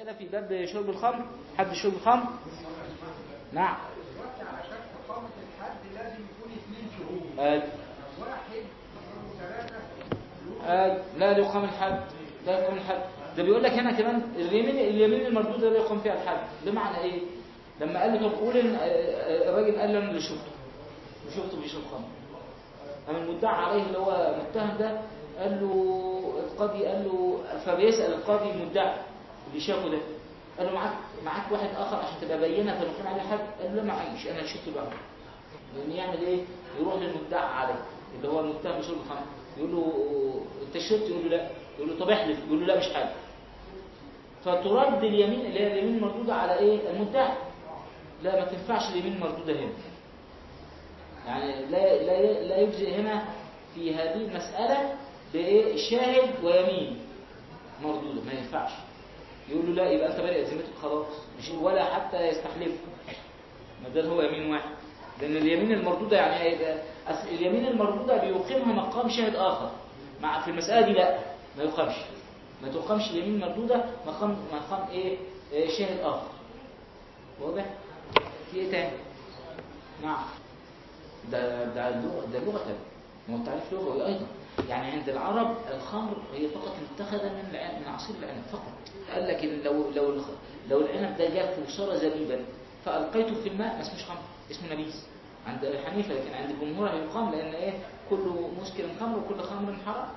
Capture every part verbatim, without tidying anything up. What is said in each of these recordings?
كده في باب شرب الخمر، حد شرب الخمر؟ نعم. دلوقتي على شرط إقامة الحد لازم يكون اثنين شهود. آه. واحد ثلاثة. آه. لا يقام الحد، لا يقام الحد. ده بيقول لك هنا كمان اليمين اليمين المردودة لا يقام فيها الحد. بمعنى ايه؟ لما قال له طب قول ان الراجل قال له انا اللي شفته وشفته بيشرب خمر، اما المدعى عليه اللي هو متهم ده قال له القاضي قال له، فبيسأل القاضي المدعي اللي شافه ده قال له معاك معاك واحد اخر عشان تبقى بينه فنقيم عليه حد؟ قال له لا معيش، انا اللي شفته بقى. لان يعمل ايه؟ يروح للمدعى عليه اللي هو المتهم بشرب الخمر، يقول له انت شربت؟ يقول له لا. يقول له طب احلف. يقول له لا مش حاجه. فترد اليمين اللي هي اليمين المردوده على ايه؟ المدعي. لا ما تنفعش اليمين المردوده هنا، يعني لا لا لا يجزئ هنا في هذه المساله بايه؟ شاهد ويمين مردوده، ما ينفعش. يقول له لا يبقى انت بارئ ذمتك خلاص، مش ولا حتى يستحلف ما دام هو يمين واحد. لان اليمين المردوده يعني هيبقى اليمين المردوده بيقيمها مقام شاهد اخر، مع في المساله دي لا ما يقامش، ما تقامش اليمين المردوده مقام مقام ايه؟ إيه شاهد اخر. واضح؟ في ايه تاني؟ نعم. ده ده اللغه ده لغه ثانيه، ما هو التعريف لغوي ايضا. يعني عند العرب الخمر هي فقط متخذه من العنب، من عصير العنب فقط. قال لك ان لو لو لو العنب ده جاف وصار زبيبا فالقيته في الماء ما اسموش خمر، اسمه نبيذ عند الحنيفه. لكن عند الجمهور هيقام، لان ايه؟ كل مسكر خمر وكل خمر حرام.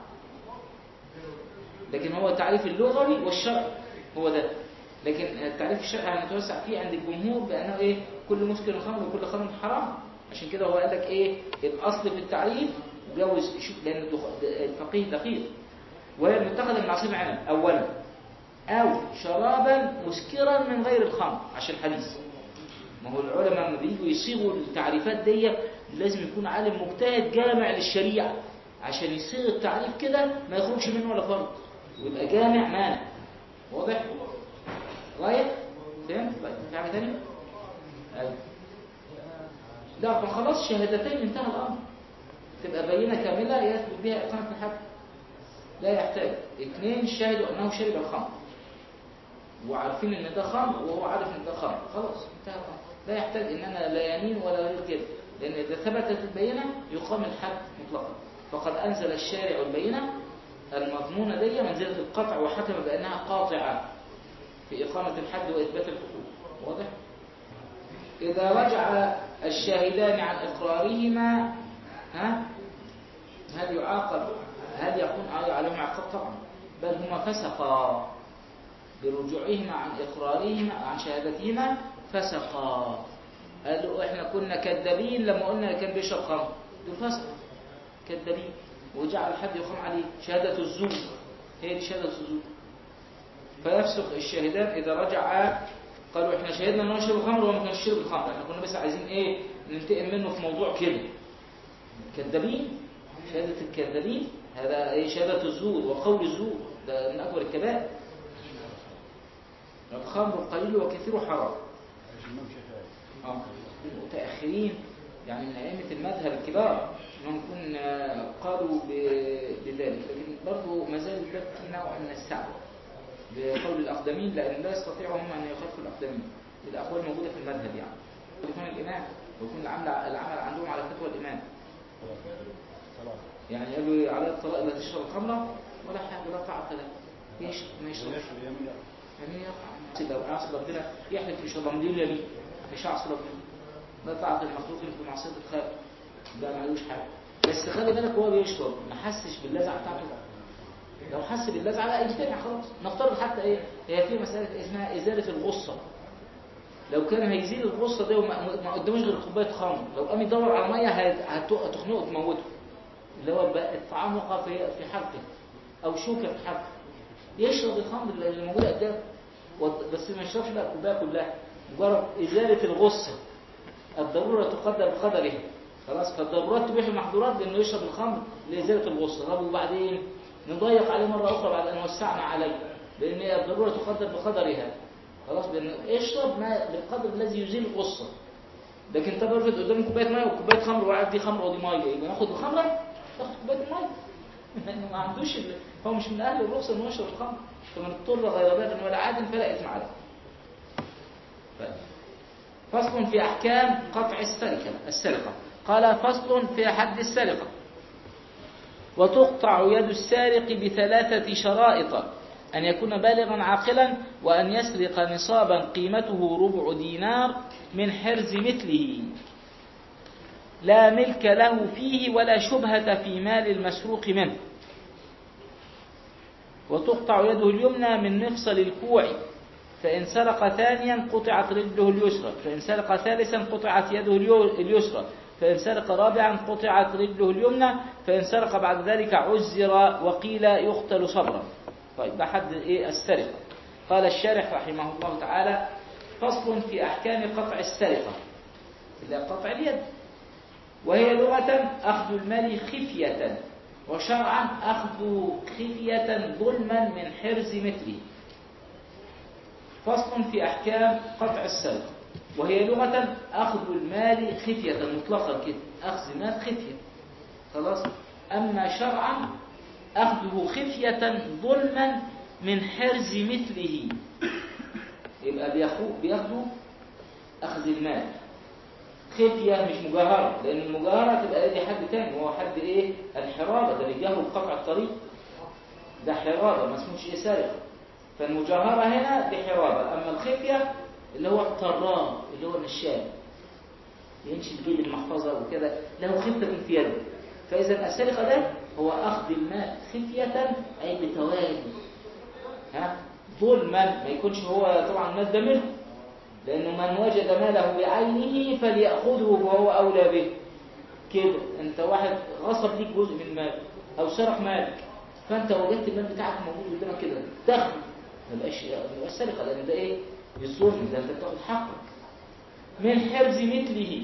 لكن هو التعريف اللغوي والشرعي هو ده. لكن التعريف الشرعي هنتوسع فيه عند الجمهور بانه ايه؟ كل مسكر خمر وكل خمر حرام. عشان كده هو قال لك ايه؟ الاصل في التعريف جوز، شوف لان الفقيه دقيق، وهي المتخذه من عصير العنب اولا، او شرابا مسكرا من غير الخمر، عشان الحديث. ما هو العلماء لما بييجوا يصيغوا التعريفات دي لازم يكون عالم مجتهد جامع للشريعه، عشان يصيغ التعريف كده ما يخرجش منه ولا فرد، ويبقى جامع مانع. واضح؟ رايح؟ فهمت؟ في حاجه ثانيه؟ ايوه. لا خلاص شهادتين انتهى الامر، تبقى بينه كامله يثبت بها اقامه الحد. لا يحتاج اثنين شهدوا انه شرب الخمر وعارفين ان ده خمر وهو عارف ان ده خمر، خلاص انتهى الامر. لا يحتاج ان انا لا يمين ولا غير كده، لان اذا ثبتت البينه يقام الحد مطلقا. فقد انزل الشارع البينه المضمونه دي منزله القطع، وحكم بانها قاطعه في اقامه الحد واثبات الحقوق. واضح؟ اذا رجع الشاهدان عن اقرارهما ها هل يعاقب؟ هل يكون عليهم عقاب؟ طبعا، بل هما فسقا برجوعهما عن اقرارهما عن شهادتهما، فسقا. قالوا احنا كنا كذابين لما قلنا كان بيشرب خمر، دول فسق كذابين، وجعل الحد يقام عليه شهاده الزور، هي دي شهاده الزور. فيفسق الشاهدان اذا رجع قالوا احنا شهدنا انه يشرب الخمر وما كانش يشرب الخمر، احنا كنا بس عايزين ايه؟ ننتقم منه في موضوع كده. كذابين، شهاده الكذابين هذا ايه؟ شهاده الزور وقول الزور، ده من اكبر الكبائر. الخمر قليل وكثير حرام. اه المتاخرين يعني من ائمه المذهب الكبار انهم يكون قالوا بذلك، لكن برضه ما زال الباب فيه نوع من السعه بقول الاقدمين، لان لا يستطيعوا هم ان يخالفوا الاقدمين. الاقوال موجوده في المذهب، يعني يكون الامام ويكون العمل العمل عندهم على فتوى الامام. يعني قالوا على الطلاق لا تشرب الخمر ولا حاجه، ولا طاعه له، يشرب ما يشربش يعني يقع. لو عصى ربنا يحلف يشرب مليون يمين مش عصى ربنا، لا طاعه المخلوق في معصيه الخالق، ده ما لوش حاجه. بس خلي بالك هو بيشرب ما حسش باللذعه بتاعته، لو حس باللذعه لا يجتمع خلاص. نفترض حتى ايه؟ هي في مساله اسمها ازاله الغصه. لو كان هيزيل الغصه دي وما قداموش غير كوبايه خمر، لو قام يدور على ميه هتخنقه تموته، اللي هو الطعام وقع في في حلقه او شوكه في حلقه، يشرب الخمر اللي موجوده قدامه، بس ما يشربش بقى الكوبايه كلها، مجرد ازاله الغصه. الضروره تقدر بقدرها، خلاص. فالضرورات تبيح المحظورات بانه يشرب الخمر لازاله الغصه. طب وبعدين نضيق عليه مره اخرى بعد ان وسعنا عليه، لان الضروره تقدر بقدرها، خلاص. بان اشرب ما بالقدر الذي يزيل الغصه. لكن طب افرض قدامي كوبايه ميه وكوبايه خمر وقاعد دي خمر ودي ميه، يبقى ناخد الخمره ناخد كوبايه الميه لانه ما عندوش هو مش من أهل الرخصة إنه يشرب الخمر، فمن اضطر غير باغ ولا عاد فلا إثم عليه. فصل في أحكام قطع السرقة السرقة قال فصل في حد السرقة. وتقطع يد السارق بثلاثة شرائط: أن يكون بالغا عاقلا، وأن يسرق نصابا قيمته ربع دينار من حرز مثله لا ملك له فيه ولا شبهة في مال المسروق منه. وتقطع يده اليمنى من مفصل الكوع، فإن سرق ثانيا قطعت رجله اليسرى، فإن سرق ثالثا قطعت يده اليسرى، فإن سرق رابعا قطعت رجله اليمنى، فإن سرق بعد ذلك عزر وقيل يقتل صبرا. طيب ده حد إيه السرقة. قال الشارح رحمه الله تعالى: فصل في أحكام قطع السرقة، اللي قطع اليد، وهي لغة أخذ المال خفية، وشرعا أخذ خفية ظلما من حرز مثله. فصل في أحكام قطع السرقة، وهي لغة أخذ المال خفية مطلقا كده، أخذ مال خفية خلاص. أما شرعا أخذه خفية ظلما من حرز مثله، يبقى بياخدوا أخذ المال خفية مش مجاهرة، لأن المجاهرة تبقى دي حد تاني، وهو حد إيه؟ الحرابة، ده بيجاهروا بقطع الطريق، ده حرابة ما اسموش إيه سرقة. فالمجاهرة هنا دي حرابة، أما الخفية اللي هو الطراب اللي هو النشال يمشي بجيب المحفظة وكده له خفة في يده. فإذا السرقة ده هو أخذ المال خفية أي بتوالي، ها ظلما، ما يكونش هو طبعا مال ده منه، لأنه من وجد ماله بعينه فليأخذه وهو أولى به. كده أنت واحد غصب ليك جزء من مال أو سرق مالك، فأنت وجدت المال بتاعك موجود قدامك كده تاخده، ما يبقاش سرقة، لأن ده إيه؟ بالظلم، ده أنت بتاخد حقك. من حرز مثله،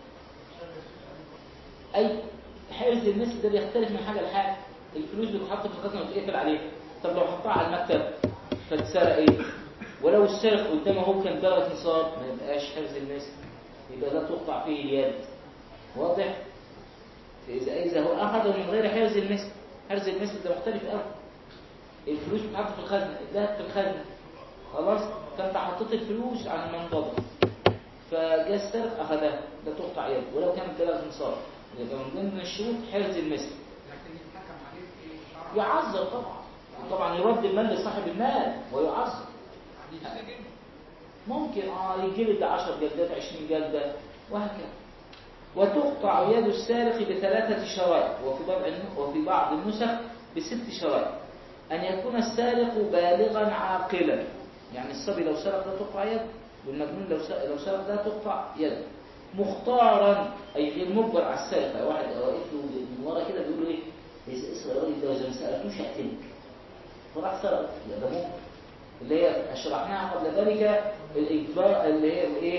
أي حرز المثل ده بيختلف من حاجة لحاجة. الفلوس بتحط في الخزنة وتقفل عليها، طب لو حطها على المكتب فتسرق إيه؟ ولو السرق قدامه هو كان بلغ نصاب ما يبقاش حرز المثل، يبقى لا تقطع فيه اليد. واضح؟ إذا إذا هو أخذه من غير حرز المثل، حرز المثل ده مختلف قوي. الفلوس بتحط في الخزنة، الذهب في الخزنة خلاص، فأنت حطيت الفلوس على المنضدة فجاء السرق أخذها، لا تقطع يد ولو كان بلغ نصاب، يبقى من ضمن الشروط حرز المثل. لكن يتحكم عليه في ايه؟ شرعا. يعذر طبعا، طبعا يرد المال لصاحب المال ويعذر. يتسجن؟ ممكن اه يجلد عشر جلدات عشرين جلدة وهكذا. وتقطع يد السارق بثلاثة شرائط، وفي بعض وفي بعض النسخ بست شرائط: أن يكون السارق بالغا عاقلا، يعني الصبي لو سرق ده تقطع يد، والمجنون لو لو سرق ده تقطع يد. مختارا أي غير مجبر على السرقة، واحد واقف له من ورا كده بيقول له إيه؟ اسرق يا راجل ده، وإذا ما سرقتوش هقتلك، فراح سرق، ده ممكن. اللي هي شرحناها قبل ذلك الإجبار، اللي هي الإيه؟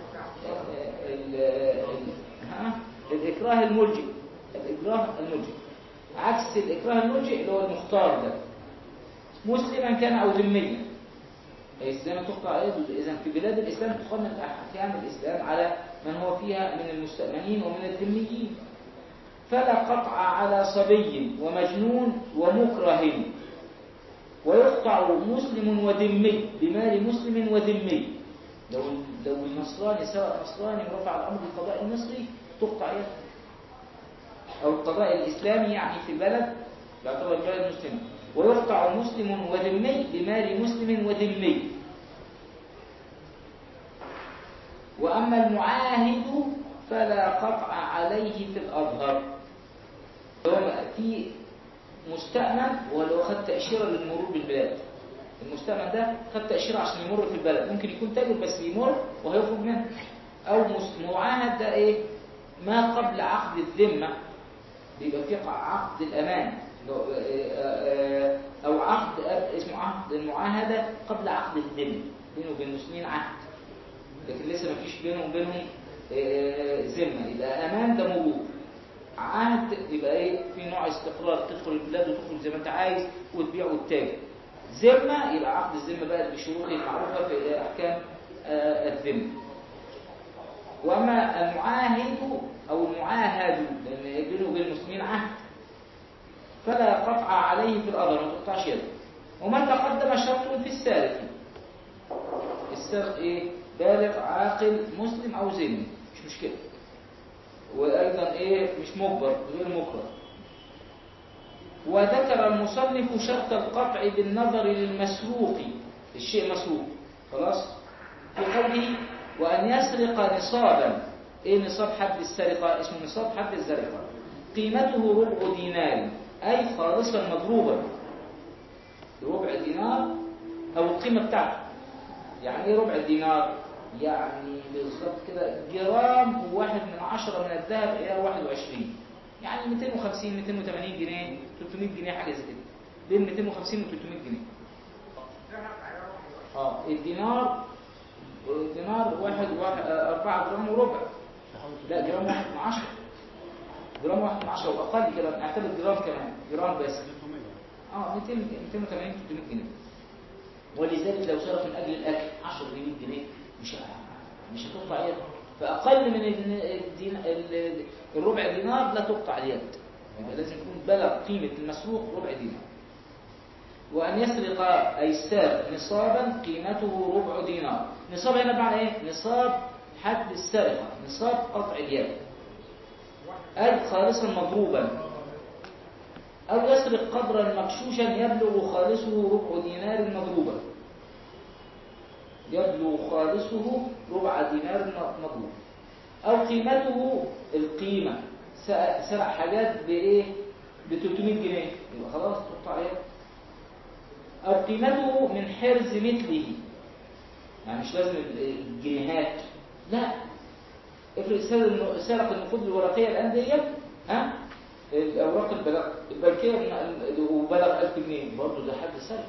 ها الإكراه الملجئ، الإكراه الملجئ عكس الإكراه الملجئ اللي هو المختار ده، مسلما كان أو ذميا. الإسلام تقطع يده. إذا في بلاد الإسلام تقنن أحكام الإسلام على من هو فيها من المستأمنين ومن الذميين. فلا قطع على صبي ومجنون ومكره. ويقطع مسلم وذمي بمال مسلم وذمي. لو لو النصراني سرق نصراني ورفع الأمر للقضاء المصري تقطع يده، أو القضاء الإسلامي يعني في البلد يعتبر البلد مسلم. ويقطع مسلم وذمي بمال مسلم وذمي. وأما المعاهد فلا قطع عليه في الأظهر. في مستأمن ولو خد تأشيرة للمرور بالبلاد، المستأمن ده خد تأشيرة عشان يمر في البلد، ممكن يكون تاجر بس يمر وهيخرج منه. أو معاهد ده إيه؟ ما قبل عقد الذمة، بيبقى في عقد الأمان، أو عقد اسمه عقد المعاهدة قبل عقد الذمة، بينه وبين المسلمين عهد، لكن لسه ما فيش بينه وبينهم ذمة، يبقى أمان ده موجود. عهد يبقى ايه؟ في نوع استقرار، تدخل البلاد وتخرج زي ما انت عايز وتبيع وتتاجر. ذمه يبقى عقد الذمه بقى بشروطه المعروفه في احكام الذمه. واما المعاهد او المعاهد لان بينه وبين المسلمين عهد، فلا قطع عليه في الأثر، ما تقطعش يده. ومن تقدم شرط في السارق، السارق إيه؟ بالغ عاقل مسلم أو ذمي، مش مشكلة. وأيضا إيه؟ مش مجبر، غير مكره. وذكر المصنف شرط القطع بالنظر للمسروق، الشيء مسروق خلاص، في قوله وأن يسرق نصابا. إيه نصاب حد السرقة؟ اسمه نصاب حد السرقة، قيمته ربع دينار، أي خالصا مضروبا. ربع دينار أو القيمة بتاعته. يعني إيه ربع دينار؟ يعني بالظبط كده جرام واحد من عشرة من الذهب إلى واحد وعشرين، يعني مئتين وخمسين مئتين وثمانين جنيه ثلاثمائة جنيه، حاجة زي كده، بين مئتين وخمسين و ثلاثمائة جنيه. اه الدينار الدينار واحد واحد أربعة جرام وربع، لا جرام واحد من عشرة، جرام واحد من عشرة وأقل كده، نعتبر جرام كمان، جرام بس اه مئتين مئتين وثمانين ثلاثمائة جنيه. ولذلك لو صرف من أجل الأكل عشرة جنيه مش مش هتقطع يد، فأقل من الدين الربع دينار لا تقطع اليد، يبقى لازم يكون بلغ قيمة المسروق ربع دينار. وأن يسرق أي السارق نصابا قيمته ربع دينار. نصاب هنا بمعنى إيه؟ نصاب حد السرقة، نصاب قطع اليد، أي خالصا مضروبا. أو يسرق قدرا مغشوشا يبلغ خالصه ربع دينار مضروبا، يبلغ خالصه ربع دينار مضروب. أو قيمته القيمة، سرق حاجات بإيه؟ ب ثلاثمائة جنيه، يبقى خلاص تقطع يد. أو قيمته من حرز مثله، يعني مش لازم الجنيهات، لا، افرض سرق النقود الورقية الآن ديت، ها الأوراق البنكية وبلغ ألف جنيه، برضه ده حد سرق.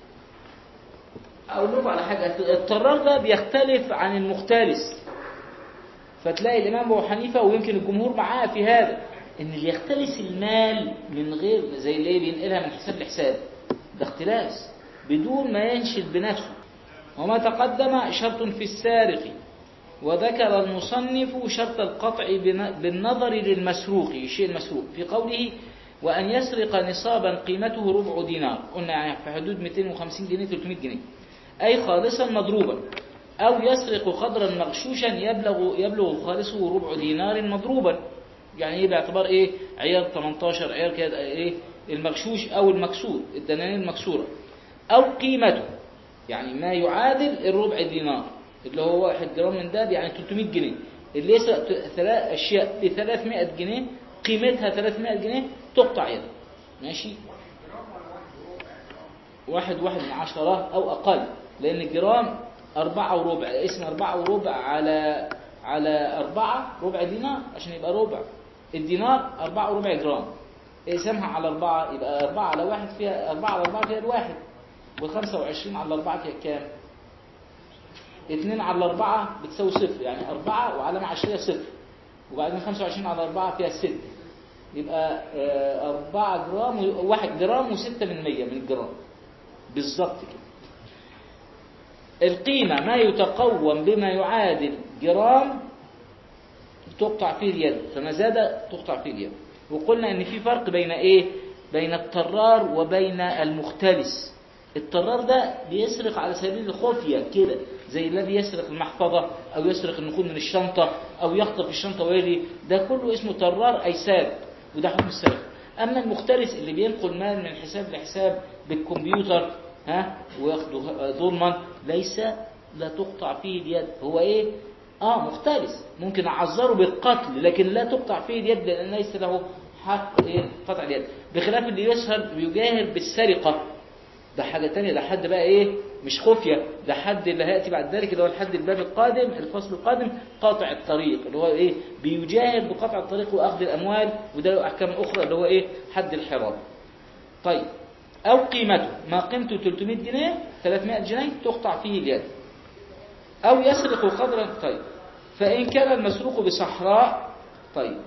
أقول لكم على حاجة، الطرار ده بيختلف عن المختلس، فتلاقي الإمام أبو حنيفة ويمكن الجمهور معاه في هذا، إن اللي يختلس المال من غير زي اللي بينقلها من حساب لحساب، ده اختلاس بدون ما ينشد بنفسه. وما تقدم شرط في السارق. وذكر المصنف شرط القطع بالنظر للمسروق، الشيء المسروق، في قوله وأن يسرق نصابا قيمته ربع دينار، قلنا يعني في حدود مئتين وخمسين جنيه ثلاثمائة جنيه، أي خالصا مضروبا. أو يسرق قدرا مغشوشا يبلغ يبلغ خالصه ربع دينار مضروبا، يعني ايه باعتبار ايه؟ عيار ثمانية عشر عيار كده، ايه المغشوش او المكسور، الدنانير المكسوره. او قيمته يعني ما يعادل الربع دينار، اللي هو واحد جرام من ده يعني ثلاثمائة جنيه، اللي يسرق ثلاث اشياء ب ثلاثمائة جنيه قيمتها ثلاثمائة جنيه تقطع يده، ماشي. واحد واحد من عشرة او اقل، لان الجرام أربعة وربع، اسم أربعة وربع على على أربعة ربع دينار عشان يبقى ربع الدينار أربعة وربع جرام، اقسمها على أربعة يبقى أربعة على واحد فيها أربعة على أربعة فيها الواحد، وخمسة وعشرين على أربعة فيها كام؟ اتنين على أربعة بتساوي صفر، يعني أربعة وعلامة عشرية صفر، وبعدين خمسة وعشرين على أربعة فيها ستة، يبقى أربعة جرام واحد جرام وستة من مية من الجرام بالظبط كده. القيمة ما يتقوم بما يعادل جرام تقطع فيه اليد، فما زاد تقطع فيه اليد. وقلنا ان في فرق بين ايه؟ بين الطرار وبين المختلس. الطرار ده بيسرق على سبيل الخفية كده، زي الذي يسرق المحفظة او يسرق النقود من الشنطة او يخطف الشنطة ويجري، ده كله اسمه طرار اي سارق، وده حكم السرقة. اما المختلس اللي بينقل مال من حساب لحساب بالكمبيوتر ها وياخده ظلما، ليس لا تقطع فيه اليد. هو ايه؟ اه مختلس، ممكن اعذره بالقتل لكن لا تقطع فيه اليد، لان ليس له حق ايه قطع اليد. بخلاف اللي يسهر ويجاهر بالسرقة، ده حاجة تانية، ده حد بقى ايه مش خفية، ده حد اللي هيأتي بعد ذلك اللي هو الحد الباب القادم الفصل القادم، قاطع الطريق، اللي هو ايه بيجاهر بقطع الطريق واخذ الاموال، وده له احكام اخرى اللي هو ايه حد الحرام. طيب أو قيمته ما قيمته ثلاثمائة جنيه ثلاثمائة جنيه تقطع فيه اليد. أو يسرق قدرا. طيب فإن كان المسروق بصحراء، طيب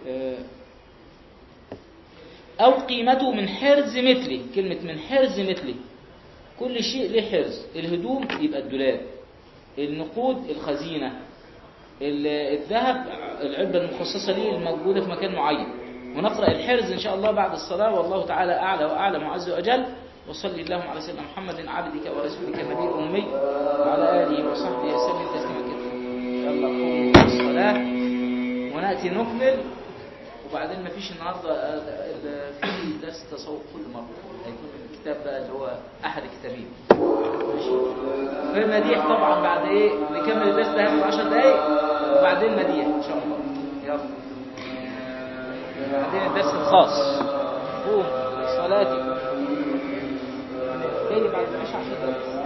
أو قيمته من حرز مثله، كلمة من حرز مثله، كل شيء له حرز، الهدوم يبقى الدولاب، النقود الخزينة، الذهب العلبة المخصصة ليه الموجودة في مكان معين، ونقرأ الحرز إن شاء الله بعد الصلاة، والله تعالى أعلى وأعلم وعز وأجل. وصلي اللهم على سيدنا محمد عبدك ورسولك النبي الأمي وعلى آله وصحبه وسلم تسليما كثيرا. يلا قوموا بالصلاة ونأتي نكمل. وبعدين ما فيش النهارده في درس تصوف كل مرة، هيكون الكتاب بقى اللي هو أحد الكتابين. ماشي. في مديح طبعا بعد إيه نكمل الدرس ده هياخد عشر دقايق وبعدين مديح إن شاء الله. يلا بعدين الدرس الخاص. قوم صلاتكم. جاي بعد ماشي عشر دقايق.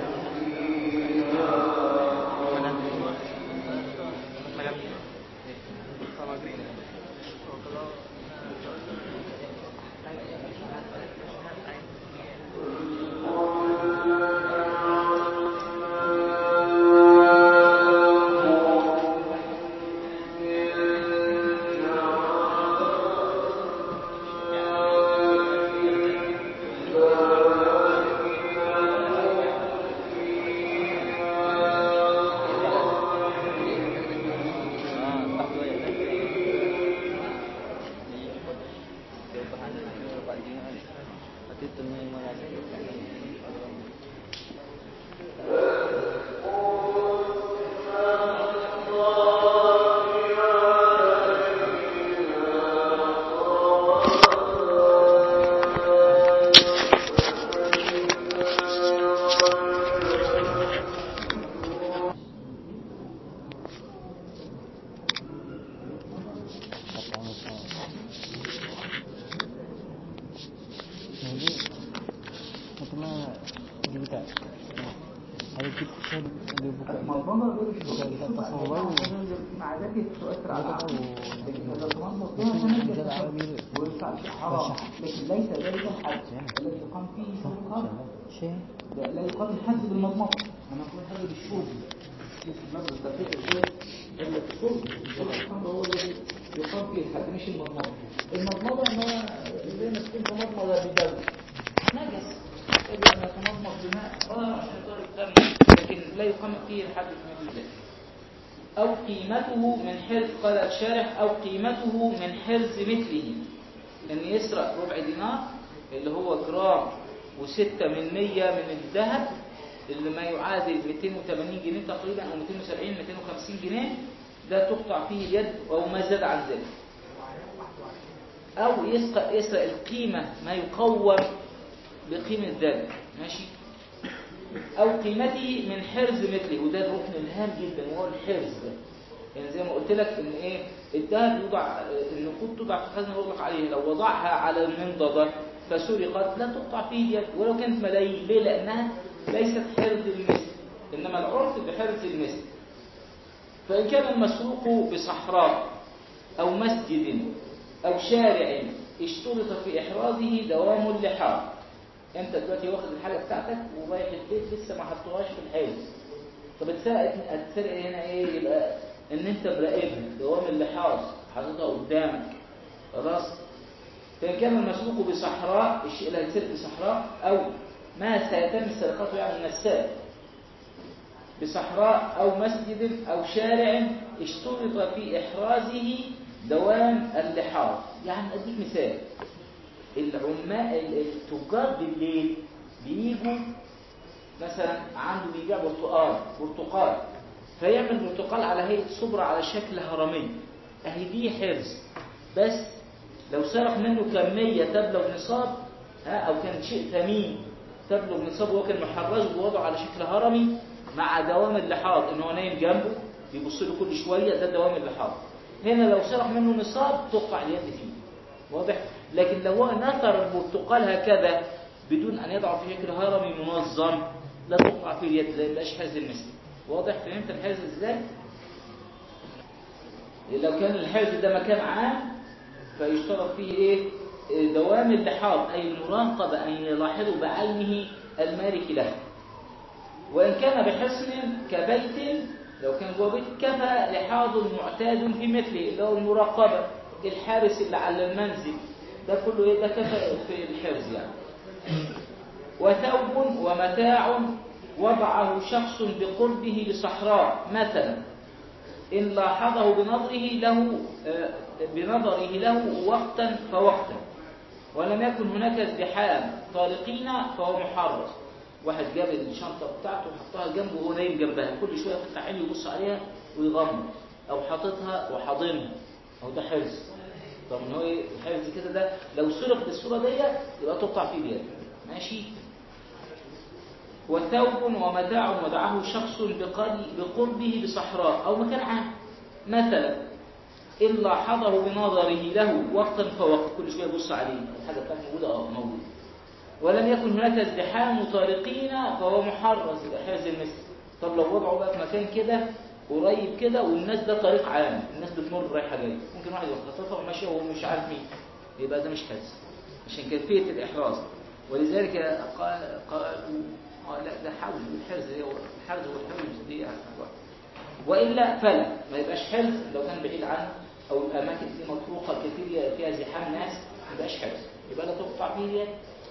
لكن ليس ذلك الحد الذي يقام فيه شروط شيء لا يقام الحد بالمضمضة، انا اقول الحد بالشرب. نفس التفريق الشيء اللي في الشرب الحمد هو الذي يقام فيه الحد مش المضمضة. المضمضة ما زي ما تكون تمضمضة بدم نجس يجب ان يتمضمض بماء اه عشان يطهر الدم، لكن لا يقام فيه الحد في مثل ذلك. او قيمته من حرز، قال الشارح او قيمته من حرز مثله، ان يسرق ربع دينار اللي هو جرام وستة من مية من الذهب اللي ما يعادل مئتين وثمانين جنيه تقريبا او مئتين وسبعين مئتين وخمسين جنيه، ده تقطع فيه اليد او ما زاد عن ذلك. او يسرق يسرق القيمة ما يقوم بقيمة ذلك. ماشي. او قيمته من حرز مثله، وده الركن الهام جدا وهو الحرز ده. يعني زي ما قلت لك ان ايه الذهب يوضع، النقود توضع في خزنه ويغلق عليه، لو وضعها على المنضده فسرقت لا تقطع فيه اليد ولو كانت ملايين. ليه؟ لانها ليست حرز المثل، انما العرف بحرز المثل. فان كان المسروق بصحراء او مسجد او شارع اشترط في احرازه دوام اللحاف. انت دلوقتي واخد الحاجه بتاعتك ورايح البيت لسه ما حطوهاش في الحرز، طب السرقه السرقه هنا ايه؟ يبقى ان انت مراقبها دوام اللحاظ حاططها قدامك خلاص. فان كان المسروق بصحراء، الشيء اللي هيتسرق بصحراء او ما سيتم سرقته يعني من السارق بصحراء او مسجد او شارع اشترط في احرازه دوام اللحاظ. يعني اديك مثال، العمال التجار بالليل بيجوا مثلا عنده بيبيع برتقال برتقال فيعمل برتقال على هيئة صبرة على شكل هرمي، اهي دي حرز. بس لو سرق منه كمية تبلغ نصاب ها او كان شيء ثمين تبلغ نصاب وهو كان محرزه ووضعه على شكل هرمي مع دوام اللحاظ ان هو نايم جنبه بيبص له كل شوية، ده دوام اللحاظ. هنا لو سرق منه نصاب تقطع اليد فيه، واضح؟ لكن لو هو نثر البرتقال هكذا بدون ان يضعه في شكل هرمي منظم لا تقطع فيه اليد، لا يبقاش حرز المثل. واضح؟ فهمت الحرز ازاي؟ لو كان الحرز ده مكان عام فيشترط فيه ايه؟ دوام اللحاظ اي المراقبه، ان يلاحظوا بعينه المالك له. وان كان بحصن كبيت، لو كان جوه بيت كفى لحاظ معتاد في مثله اللي هو المراقبه، الحارس اللي على المنزل ده كله ايه؟ ده كفى في الحرز يعني. وثوب ومتاع وضعه شخص بقربه لصحراء مثلا، إن لاحظه بنظره له بنظره له وقتا فوقتا، ولم يكن هناك ازدحام طارقين فهو محرز. واحد جاب الشنطة بتاعته وحطها جنبه وهو نايم جنبها، كل شوية يفتح عينه يبص عليها ويغمض، أو حاططها وحاضنها، أو ده حرز. طب ان هو ايه الحرز كده؟ ده لو سرق بالصورة دي يبقى تقطع فيه اليد. ماشي. وثوب ومتاع ودعه شخص بقربه بصحراء أو مكان عام مثلا، إن لاحظه بنظره له وقتا فوقت، كل شوية يبص عليه الحاجة بتاعته موجودة اه موجودة، ولم يكن هناك ازدحام طارقين فهو محرز، يبقى حرز المثل. طب لو وضعه بقى في مكان كده قريب كده والناس ده طريق عام، الناس بتمر رايحة جاية، ممكن واحد يخطفها وماشي وهو مش عارف مين، يبقى ده مش حرز عشان كيفية الإحراز. ولذلك قال قالوا اه لا ده حرز، الحرز هو الحرز والحرز دي وإلا فلا ما يبقاش حرز لو كان بعيد عنه أو الأماكن دي مطروقة كثير فيها زحام ناس، ما يبقاش حرز، يبقى لا تقطع فيه اليد.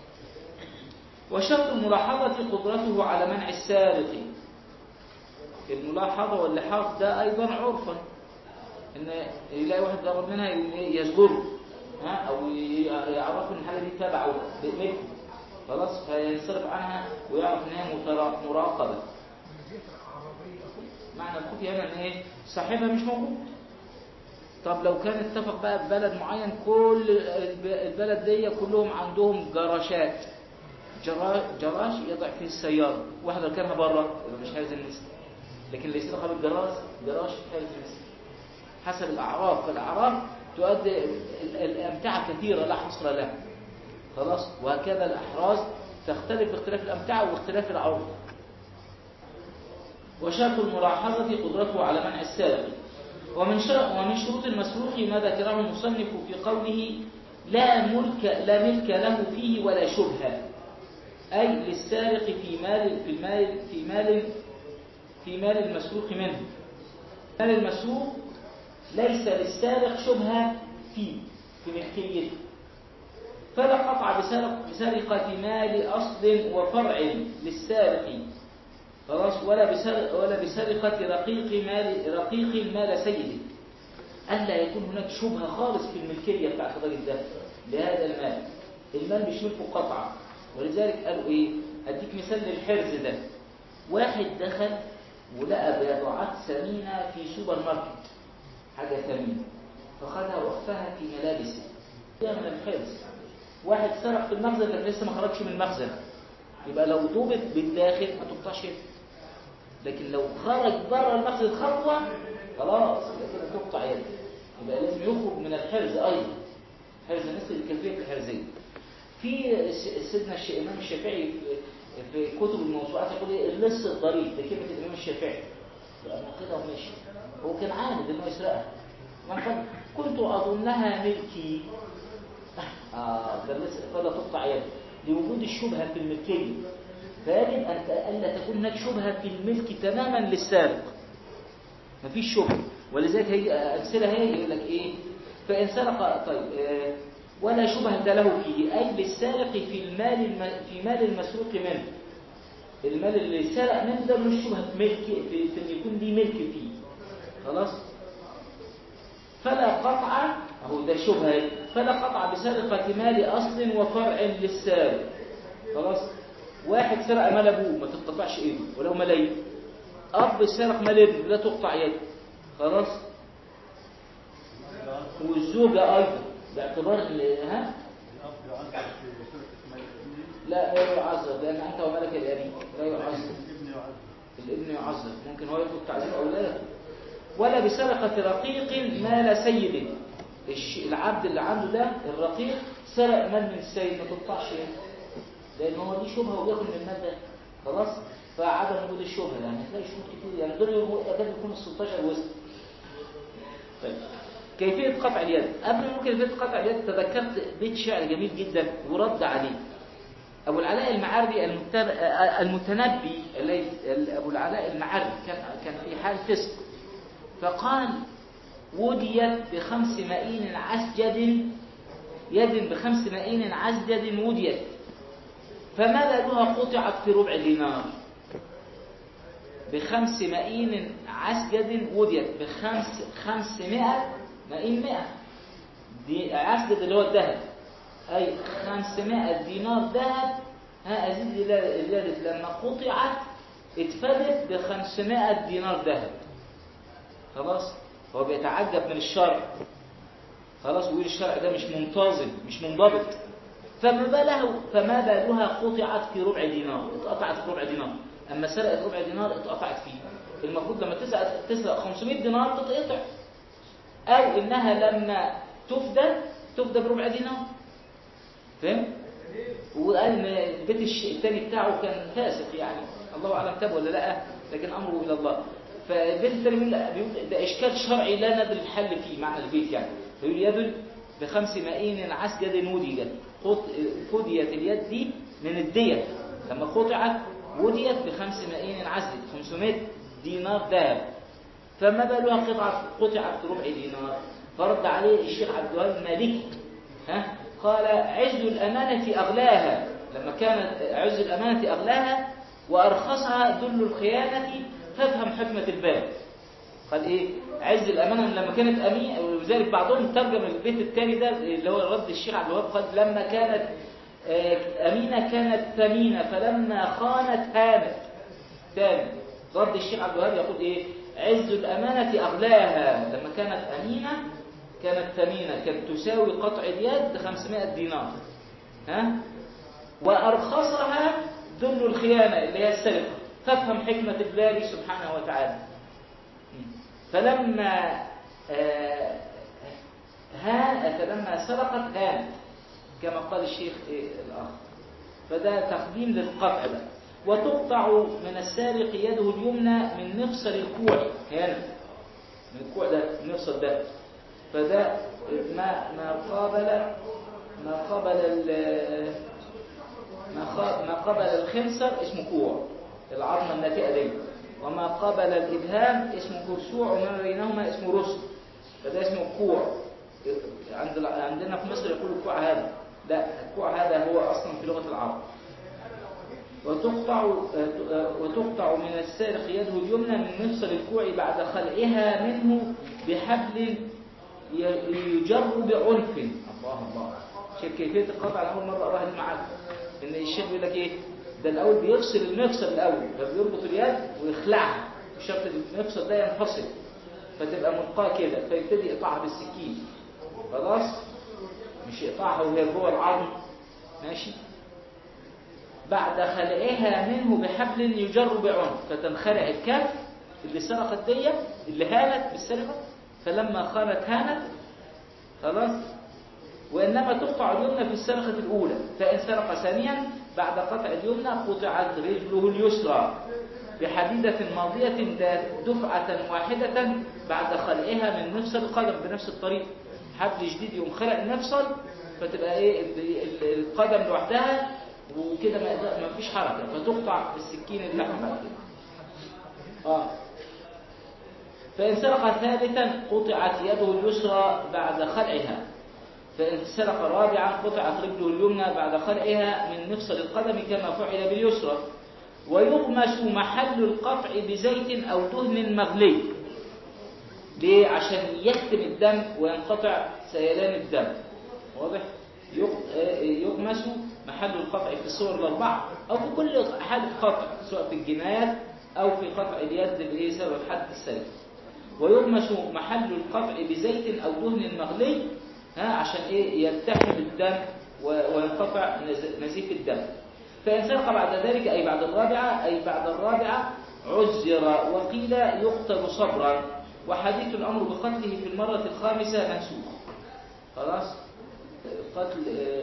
وشرط الملاحظة قدرته على منع السارق. الملاحظة واللحاظ ده أيضا عرفا، إن يلاقي واحد قرب منها يزجره، ها أو يعرف إن الحاجة دي تبعه بملكه، خلاص فينصرف عنها ويعرف إن هي مراقبة. معنى الخفي هنا إن إيه صاحبها مش موجود. طب لو كان اتفق بقى في بلد معين، كل البلد دي كلهم عندهم جراشات، جراش يضع فيه السيارة، واحد ركنها بره يبقى مش حارز المثل، لكن اللي يسرقها بالجراج جراش حارز المثل حسب الأعراف. فالأعراف تؤدي الأمتعة كثيرة لا حصر لها، خلاص. وهكذا الأحراز تختلف باختلاف الأمتعة واختلاف العروض. وشرط الملاحظة قدرته على منع السارق. ومن ومن شروط المسروق ما ذكره المصنف في قوله لا ملك لا ملك له فيه ولا شبهة، أي للسارق في مال في المال في مال في مال المسروق منه. مال المسروق ليس للسارق شبهة فيه في ملكيته، فلا قطع بسرقة مال أصل وفرع للسارق، خلاص، ولا بسرقة ولا بسرقة رقيق مال رقيق مال سيده، ألا يكون هناك شبهة خالص في الملكية بتاعت الراجل ده لهذا المال. المال مش ملكه قطعا. ولذلك قالوا ايه، اديك مثال للحرز ده. واحد دخل ولقى بضاعات ثمينه في سوبر ماركت، حاجه ثمينه، فخدها واخفاها في ملابسه، ده من الحرز. واحد سرق في المخزن لكن لسه ما خرجش من المخزن، يبقى لو ضبط بالداخل ما تقطعش، لكن لو خرج بره المخزن خطوه خلاص يبقى كده تقطع يده. يبقى لازم يخرج من الحرز ايضا، حرز مثل كيفيه الحرزيه. في سيدنا الامام الشافعي في كتب الموسوعات يقول ايه اللص الضريب، ده كلمه الامام الشافعي، يبقى كده وماشي. هو كان عامد انه يسرقها، ما كنت اظنها ملكي اه ده اللص، فلا تقطع يده لوجود الشبهه في الملكيه. فيجب ان الا تكون هناك شبهه في الملك تماما للسارق، مفيش شبهه. ولذلك هي امثله هي يقول لك ايه، فان سرق طيب آه ولا شبهة له فيه، أي للسارق في المال الم... في مال المسروق منه. المال اللي سرق منه ده مش شبهة ملك في, في ان يكون دي ملك فيه، خلاص. فلا قطع، اهو ده شبهة، فلا قطع بسرقة مال أصل وفرع للسارق، خلاص. واحد سرق مال أبوه ما تتقطعش إيده ولو ملايين. أب سرق مال ابنه لا تقطع يده، خلاص. والزوجة أيضا باعتبار ها لا لا يعذر، لأن أنت وملك اليمين لا يعذر، الابن يعذر، ممكن هو يطلب تعذيب أولاده. ولا بسرقة رقيق مال سيده، العبد اللي عنده ده الرقيق سرق مال من السيد ما تقطعش، لأن هو دي شبهة وبياخد من المال ده، خلاص. فعدم وجود الشبهة يعني هتلاقي شبهات كتير، يعني دول يكاد يكون ال ستاشر وسط. طيب كيفية قطع اليد. قبل ما كيفية قطع اليد تذكرت بيت شعر جميل جدا ورد عليه. أبو العلاء المعري المتنبي، أبو العلاء المعري كان كان في حال فسق، فقال وديت بخمس مئين عسجد، يد بخمس مئين عسجد وديت، فماذا لها قطعت في ربع دينار. بخمس مئين عسجد وديت بخمس خمسمائة مئين مئة دي عسجد اللي هو الذهب، أي خمسمائة دينار ذهب. ها أزيد اليد لما قطعت اتفدت بخمسمائة دينار ذهب. خلاص هو بيتعجب من الشرع، خلاص ويقول الشرع ده مش منتظم مش منضبط. فما باله فما بالها قطعت في ربع دينار، اتقطعت في ربع دينار. اما سرقت ربع دينار اتقطعت فيه. المفروض لما تسرق تسرق خمسمائة دينار تتقطع، او انها لما تفدى تفدى بربع دينار. فهم؟ وقال ان البيت الثاني بتاعه كان فاسق، يعني الله اعلم تاب ولا لا، لكن امره الى الله. فالبيت الثاني بيقول بيقول ده اشكال شرعي لا ندري الحل فيه، معنى البيت يعني. فيقول يد بخمس مئين عسجد وديت، فديت اليد دي من الدية لما قطعت وديت بخمس مئين عسجد خمسمائة دينار ذهب. فما بالها قطعت قطعت ربع دينار؟ فرد عليه الشيخ عبد الوهاب المالكي ها قال عز الأمانة أغلاها، لما كانت عز الأمانة أغلاها وأرخصها ذل الخيانة فافهم حكمة الباب. قال إيه؟ عز الأمانة لما كانت أمينة، ولذلك بعضهم ترجم البيت الثاني ده اللي هو رد الشيخ عبد الوهاب، قال لما كانت أمينة كانت ثمينة فلما خانت هانت. ثاني رد الشيخ عبد الوهاب يقول إيه؟ عز الأمانة أغلاها، لما كانت أمينة كانت ثمينة، كانت تساوي قطع اليد خمسمائة دينار. ها؟ وأرخصها ذل الخيانة اللي هي السرقة، فافهم حكمة الله سبحانه وتعالى. فلما آه ها فلما سرقت هانت كما قال الشيخ إيه الآخر. فده تقديم للقطع ده. وتقطع من السارق يده اليمنى من مفصل الكوع، هنا من الكوع ده المفصل ده. فده ما ما قابل ما قابل ما قابل الخنصر اسمه كوع، العظمة الناتئة دي. وما قابل الإبهام اسمه كرسوع، وما بينهما اسمه رسل. فده اسمه كوع. عند عندنا في مصر يقولوا الكوع هذا، لا الكوع هذا هو أصلا في لغة العرب. وتقطع وتقطع من السارق يده اليمنى من مفصل الكوع بعد خلعها منه بحبل يجر بعنف. الله الله. شوف كيفية القطع، أنا أول مرة أراها دي معاك. إن الشيخ بيقول لك إيه؟ ده الأول بيفصل المفصل الأول، فبيربط اليد ويخلعها، بشرط المفصل ده ينفصل فتبقى ملقاه كده، فيبتدي يقطعها بالسكين. خلاص؟ مش يقطعها وهي جوه العظم، ماشي؟ بعد خلعها منه بحبل يجر بعنف، فتنخلع الكف اللي سرقت دي اللي هانت بالسرقة، فلما خانت هانت. خلاص. وإنما تقطع اليمنى في السرقة الأولى، فإن سرق ثانيا بعد قطع اليمنى قطعت رجله اليسرى بحديدة ماضية دفعة واحدة بعد خلعها من مفصل القدم بنفس الطريقة. حبل جديد يقوم خلع المفصل فتبقى ايه القدم لوحدها وكده ما فيش حركة، فتقطع بالسكين اللحم بعد كده. اه فإن سرق ثالثا قطعت يده اليسرى بعد خلعها، فإن سرق رابعا قطعت رجله اليمنى بعد خلعها من مفصل القدم كما فعل باليسرى. ويغمس محل القطع بزيت أو دهن مغلي. ليه؟ عشان يكتم الدم وينقطع سيلان الدم. واضح؟ يغمس محل القطع في الصور الأربعة أو في كل حالة قطع، سواء في الجنايات أو في قطع اليد اللي سبب حد السرقة. ويغمس محل القطع بزيت أو دهن مغلي، ها عشان إيه؟ يلتحم الدم وينقطع نزيف الدم. فإن سرق بعد ذلك أي بعد الرابعة أي بعد الرابعة عزر، وقيل يقتل صبرا، وحديث الأمر بقتله في المرة الخامسة منسوخ. خلاص؟ قتل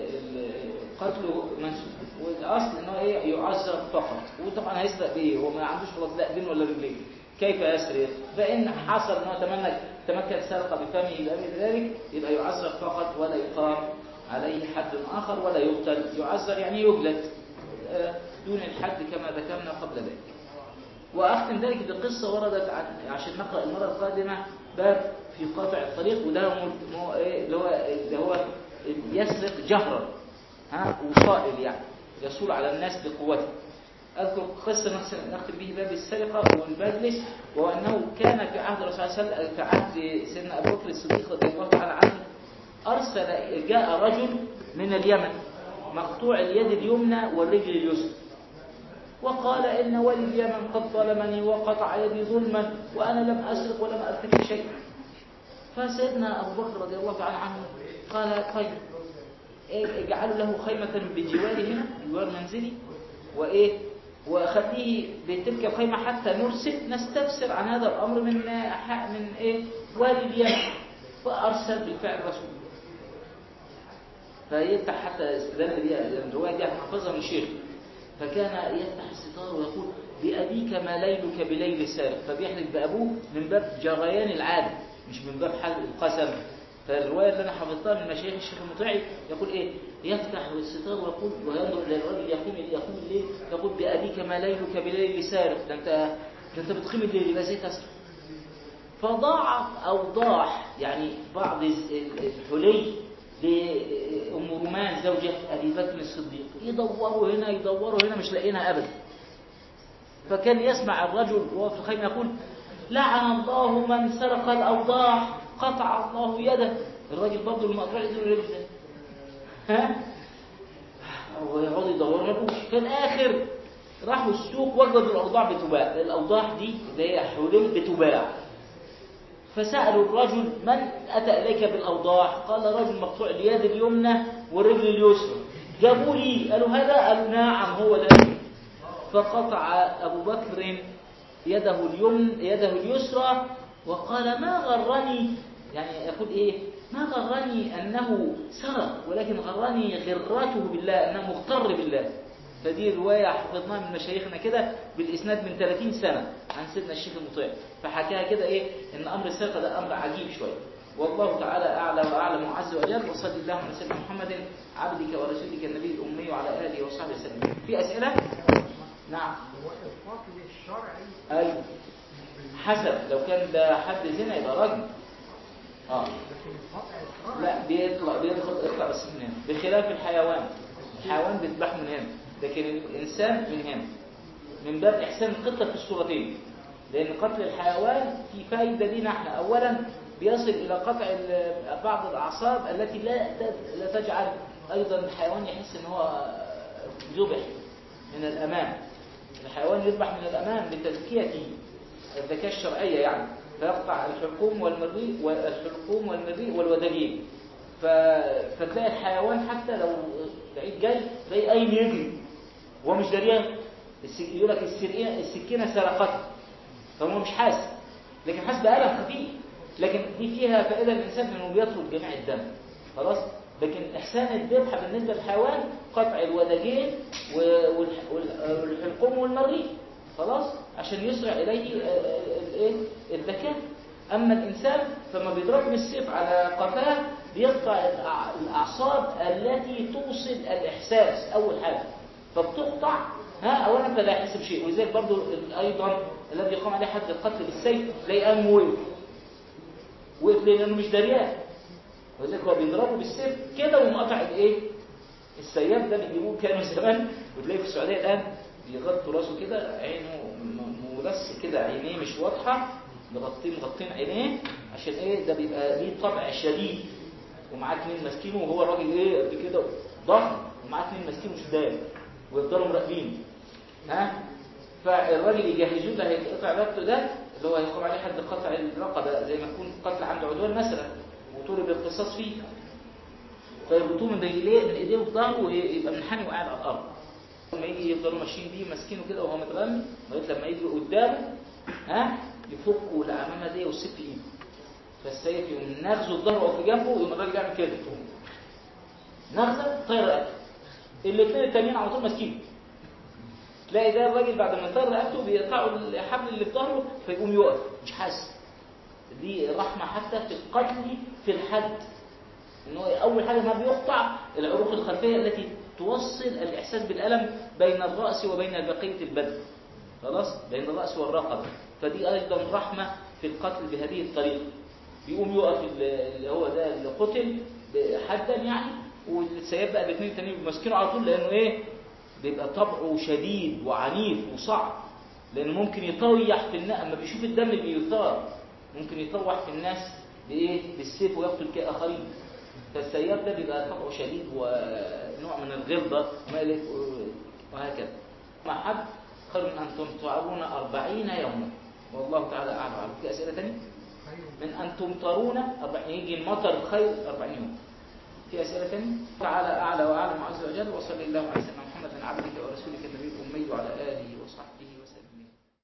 قتله منسوخ، والأصل إنه إيه؟ يعزر فقط. وطبعا هيسرق بإيه؟ هو ما عندوش خلاص لا دين ولا رجلين، كيف يسرق؟ فإن حصل إنه تمنى تمكن سرقة بفمه إلى غير ذلك يبقى يعزر فقط، ولا يقام عليه حد آخر ولا يقتل. يعزر يعني يجلد دون الحد كما ذكرنا قبل ذلك. وأختم ذلك بقصة وردت عشان نقرأ المرة القادمة باب في قاطع الطريق، وده اللي هو اللي هو يسرق جهرا، ها وصائل يعني يصول على الناس بقوته. أذكر قصة نختم به باب السرقة والمجلس، وأنه كان في عهد الرسول صلى الله عليه وسلم، في عهد سيدنا أبو بكر الصديق رضي الله تعالى عنه، أرسل جاء رجل من اليمن مقطوع اليد اليمنى والرجل اليسرى، وقال إن ولي اليمن قد ظلمني وقطع يدي ظلما وأنا لم أسرق ولم أرتكب شيء. فسيدنا أبو بكر رضي الله تعالى عنه قال طيب اجعلوا له خيمة بجواره هنا بجوار منزلي، وإيه وخليه بتلك الخيمة حتى نرسل نستفسر عن هذا الأمر من من إيه والي اليمن. فأرسل بالفعل رسول، فيفتح حتى استدل بها الرواية دي حفظها من شيخ، فكان يفتح الستار ويقول بأبيك ما ليلك بليل سارق، فبيحلف بأبوه من باب جريان العادة مش من باب حل القسم. فالرواية اللي أنا حفظتها من مشايخ الشيخ المطيعي يقول إيه يفتح الستار ويقول وينظر إلى الرجل يقوم يقوم الليل يقول بأبيك ما ليلك بليل سارق، ده أنت ده أنت بتقيم الليل يبقى زي تسرق. فضاعف أو ضاح يعني بعض الحلي لأم رومان زوجة أبي بكر الصديق، يدوروا هنا يدوروا هنا مش لاقينها أبدا. فكان يسمع الرجل وهو في الخيمة يقول لعن الله من سرق الأوضاع قطع الله يده. الراجل برضه المقطوع يده يرجع ها ويقعدوا يدوروا ما لقوش. في الآخر راحوا السوق وجدوا الأوضاع بتباع، الأوضاع دي اللي هي حلي بتباع. فسألوا الرجل من أتى إليك بالأوضاع؟ قال رجل مقطوع اليد اليمنى والرجل اليسرى. جابوا لي قالوا هذا؟ قالوا نعم هو ده. فقطع أبو بكر يده اليمن يده اليسرى وقال ما غرني، يعني يقول إيه ما غرني أنه سرق ولكن غرني غرته بالله أنه مغتر بالله. فدي رواية حفظناها من مشايخنا كده بالإسناد من ثلاثين سنة عن سيدنا الشيخ المطيع، فحكاها كده إيه إن أمر السرقة ده أمر عجيب شوية. والله تعالى أعلى وأعلم وعز وجل، وصلى الله على سيدنا محمد عبدك ورسولك النبي الأمي وعلى آله وصحبه وسلم. في أسئلة؟ نعم. هو القتل الشرعي أيوه حسب، لو كان ده حد زنا يبقى رجم. آه لكن القطع الشرعي لا بيطلع بيدخل يطلع بس من هنا، بخلاف الحيوان. الحيوان بيذبح من هنا لكن الإنسان من هنا، من باب إحسان القتل في الصورتين. لأن قتل الحيوان في فائدة لنا احنا، أولا بيصل إلى قطع بعض الأعصاب التي لا لا تجعل أيضا الحيوان يحس أن هو ذبح من الأمام. الحيوان يذبح من الأمام لتزكيته الذكاء الشرعية يعني، فيقطع الحلقوم والمريء والحلقوم والمريء والوداجين. فتلاقي الحيوان حتى لو العيد جاي تلاقي قايم يجري وهو مش دريان، يقول لك السكينه سرقته فهو مش حاسس، لكن حاسس بألم خفيف. لكن دي فيها فائده للانسان انه بيطرد جميع الدم خلاص. لكن احسان الذبح بالنسبه للحيوان قطع الوداجين والحلقوم والمريء خلاص عشان يسرع اليه الذكاء. اما الانسان فما بيضرب بالسيف على قفاه بيقطع الأعصاب التي توصل الإحساس أول حاجة، فبتقطع ها أولا فلا يحس بشيء. ولذلك برضو أيضا الذي يقام عليه حد القتل بالسيف تلاقيه قام وقف وقف لأنه مش دريان، ولذلك هو بيضربه بالسيف كده ومقطع الإيه السياف ده بيجيبوه كانوا زمان، وتلاقيه في السعودية الآن بيغطوا راسه كده عينه ملس كده عينيه مش واضحة مغطين مغطين عينيه عشان إيه ده بيبقى ليه طبع شديد، ومعاه اتنين ماسكينه وهو الراجل ايه قد كده ضخم ومعاه اتنين ماسكينه شداد ويفضلوا مراقبينه ها. فالراجل يجهزوه ده هيقطع رقبته ده اللي هو هيقوم عليه حد قطع الرقبه زي ما يكون قتل عند عدوان مثلا وطلب القصاص فيه، فيربطوه من رجليه من ايديه وظهره ويبقى منحني وقاعد على الارض. لما يجي يفضلوا ماشيين بيه ماسكينه كده وهو متغمي لغايه لما يجي قدامه ها يفكوا العمامه دي والسيف في ايده، فالسيف يقوم نغزه الظهر او في جنبه يقوم الراجل يعمل كده نغزه طير رقبته، الاثنين التانيين على طول ماسكينه. تلاقي ده الراجل بعد ما طير رقبته بيقطعوا الحبل اللي في ظهره فيقوم يقف مش حاسس. دي رحمه حتى في القتل في الحد، انه اول حاجه ما بيقطع العروق الخلفيه التي توصل الاحساس بالالم بين الراس وبين بقيه البدن خلاص، بين الراس والرقبه. فدي ايضا رحمه في القتل بهذه الطريقه. بيقوم يقف اللي هو ده اللي قتل حدا يعني، والسياب بقى الاثنين التانيين ماسكينه على طول لانه ايه بيبقى طبعه شديد وعنيف وصعب، لأنه ممكن يطيح في الناس أما بيشوف الدم بيثار، ممكن يطوح في الناس بإيه؟ بالسيف ويقتل كآخرين. فالسياب ده بيبقى طبعه شديد ونوع من الغلظة وهكذا. مع حد خير من أن تمطرون أربعين يوما، والله تعالى أعلم. في أسئلة تانية؟ من أن تمطرون أربعين، يجي المطر خير أربعين يوم. في أسئلة تانية؟ تعالى أعلى وأعلم عز وجل، وصلى الله عليه وسلم محمد عبد